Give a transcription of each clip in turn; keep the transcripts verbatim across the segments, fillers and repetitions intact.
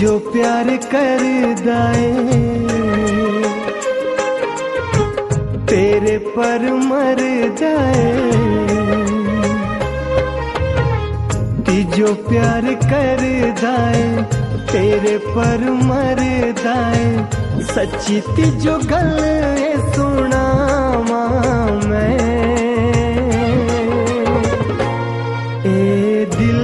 जो प्यार करदा है तेरे पर मरदा है, कि जो प्यार करदा है तेरे पर मरदा है। सच्ची ती जो गल है सुनावा मैं, ए दिल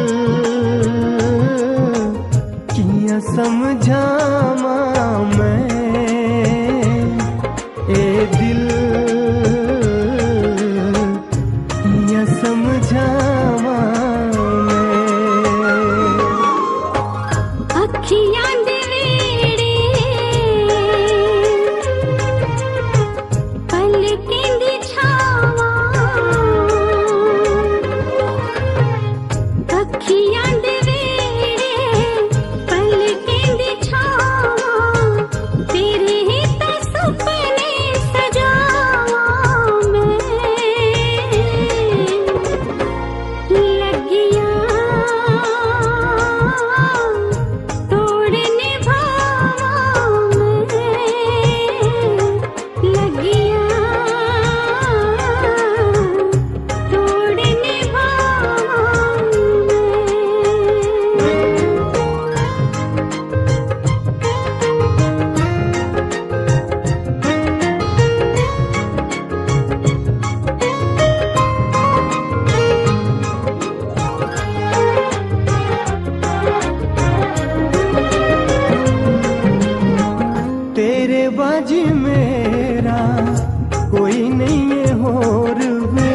किया समझावा मैं, ए दिल किया समझावा मैं। अखियां दे वेड़े पलकें दी छावा, अखियां दे वेड़े पलकें दी छावा, तेरे ही ते सुपने सजावा मैं। लगिया तोड़ निभावा मैं, लगिया तोड़ निभावा तेरे बाजी मेरा कोई नहीं है और वे,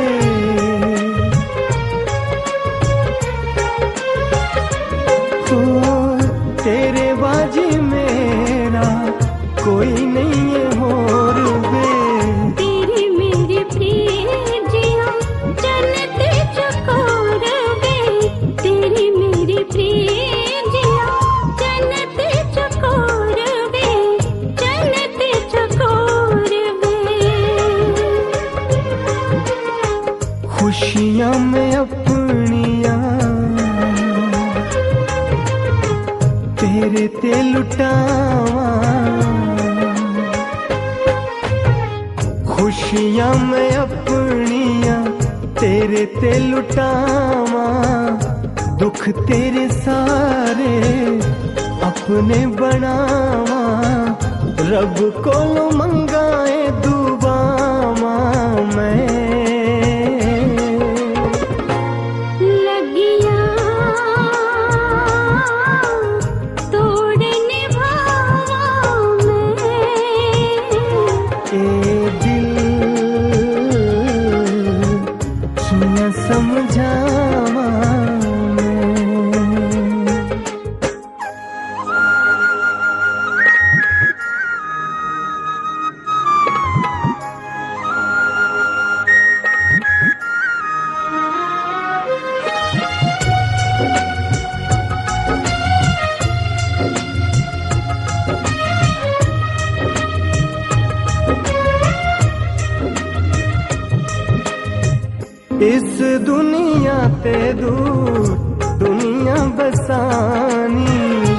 ओ तेरे बाजी मेरा कोई नहीं है और वे। तेरी मेरी प्रिय जिया जन्नत चकोर वे, तेरी मेरी प्रिय जिया जन्नत चकोर वे, जन्नत चकोर वे। खुशियां में अपनियां तेरे ते लुटावा, खुशियां में अपनियां तेरे ते लुटावा, दुख तेरे सारे अपने बनावा, रब कोलों मंगाए दुआवा मैं। लगिया तोड़ निभावा मैं, ए दिल किया समझावा मैं। इस दुनिया ते दूर दुनिया बसानी,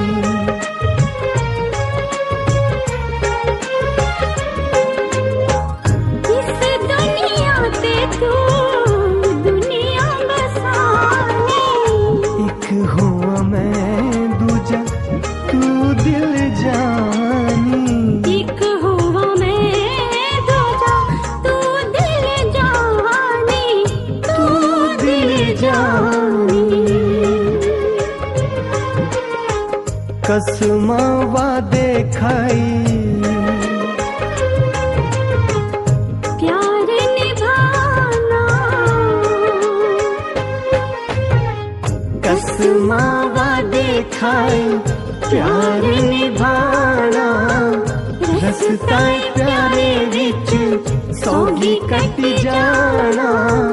इस दुनिया ते तू दुनिया बसानी, एक हुआ मैं दूजा तू दिल जानी, एक हुआ मैं दूजा तू दिल जानी, तू दिल जानी। कसमा वादे खाई प्यार निभाना, कसमा वादे खाई प्यार निभाना, रस्ता प्यारे विच सौगी कट जाना।